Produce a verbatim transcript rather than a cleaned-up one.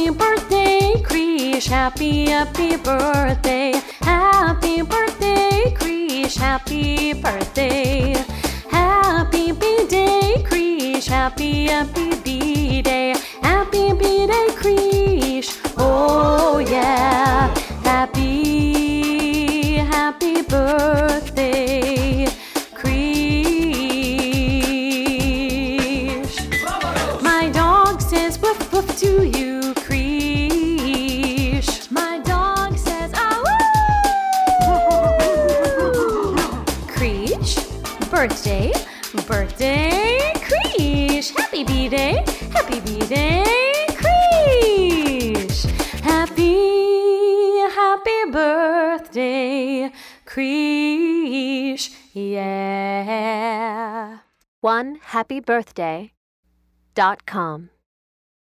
Happy birthday, Krish. Happy, happy birthday. Happy birthday, Krish. Happy birthday. Happy B-Day, Krish. Happy, happy B-Day. Happy B-Day, Krish. Oh yeah. Happy, happy birthday, Krish. My dog says woof woof to you, Krish. My dog says ah woo. Krish, birthday, birthday, Krish. Happy B-Day, happy B-Day, Krish. Happy, happy birthday, Krish. Yeah. one happy birthday dot com